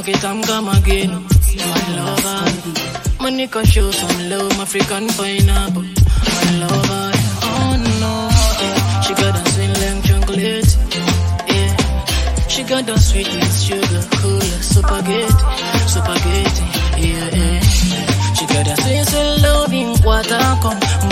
back it and come again. My lover, money can show some love, African pineapple. My lover, oh no, yeah. She got a sweet like chocolate, yeah. She got the sweetness, sugar, cool, spaghetti, yeah, yeah. She got a sweet love in Kwatako.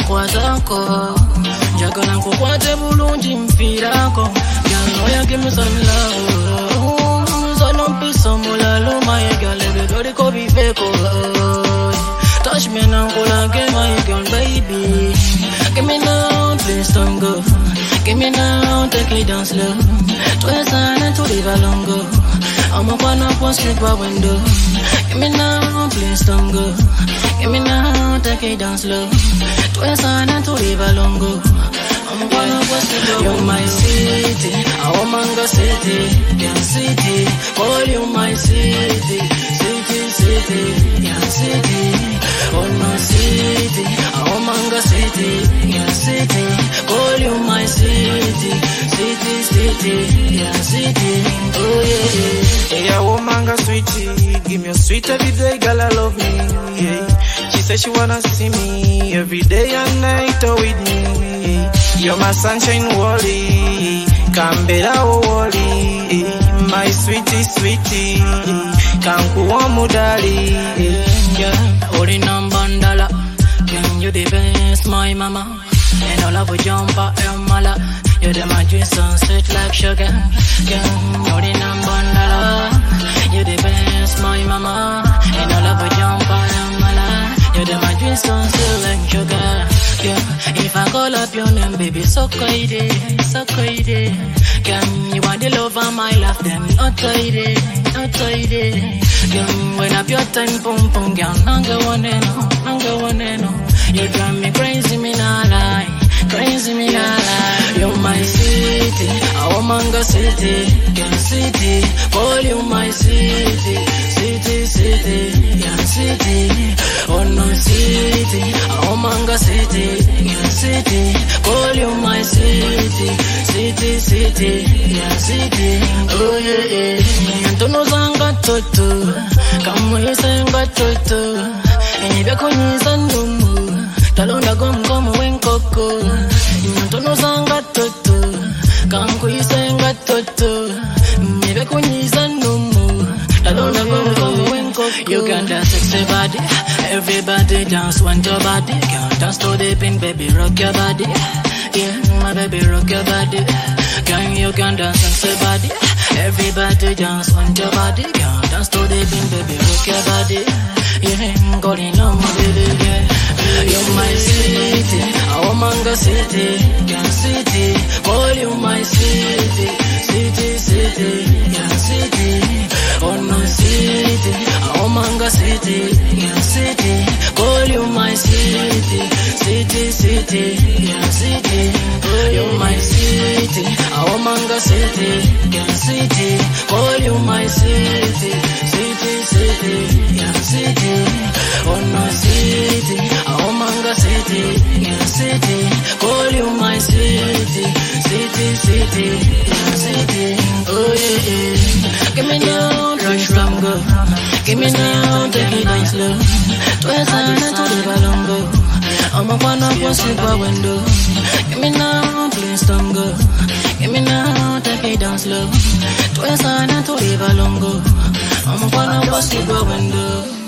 Jagana kukwate bulungi mpirako. Girl, you give me some love. So don't be some mulalo, my girl. Everybody could be fake. Touch me now, get my girl, baby. Give me now, please don't go. Give me now, take it down slow. Twist and to leave alone go. I'm up on up one sleep by window. Give me now, please don't go. Give me now, take it down slow. Twist and to leave alone go. I'm up on up one sleep by window. You're my city, our manga city, yeah city. Call you my city, yeah city. Oh my city, our manga city, yeah city. Call you my city, yeah city. Oh yeah, yeah, oh manga sweetie, give me a sweet every day, girl, I love me. Yeah, she said she wanna see me every day and night with me. You're my sunshine, Wally, Canberra, Wally, my sweetie, Kankuwa Mudali. Yeah, Ori Nambandala, yeah, you the best, my mama. And all of a jumper and mala. You're the magic sunset like sugar. Yeah, Ori Nambandala, you're the best, my mama. And all of a jumper and mala. You're the magic sunset like sugar. Yeah, if I call up your name, baby, so crazy. You want the love of my life, then not tidy. When up your time, pum, girl, nanga one, you drive me crazy, me nah lie. You're my city, our manga city, yeah city. Call you my city, yeah city. Oh no city, our manga city, yeah city. Call you my city, yeah city. Oh yeah, yeah. Antono zanga toto, kamwe zanga toto. Ebe konyi zandumu. Talonda gom wenkoko. Ntono zanga toto. Kanku isenga toto. Nebe kunyiza numu. Talonda gom wenkoko. You got that sexy body. Everybody dance, want your body. Can't dance to the pin, baby, rock your body. Yeah, my baby, rock your body. You can dance sexy body. Everybody dance, want your body. Can't dance to the pin, baby, rock your body. Yeah, going on, my baby, yeah. You're my city, our manga city, yeah city. Call you my city, yeah city. Oh no city, our manga city, yeah city. Call you my city, yeah city. You're my city, our manga city, yeah city. Call you my city, yeah city. Oh no city, our manga city, yeah city. Call you my city, yeah city. Oh yeah, yeah. Give me now, rush from go. Give me now, take it down slow. Twice and to the balongo. I'm up on up one sleep by window. Give me now, please don't go. Give me now, take it down slow. Twice and to the balongo. I'm up on up one sleep by window.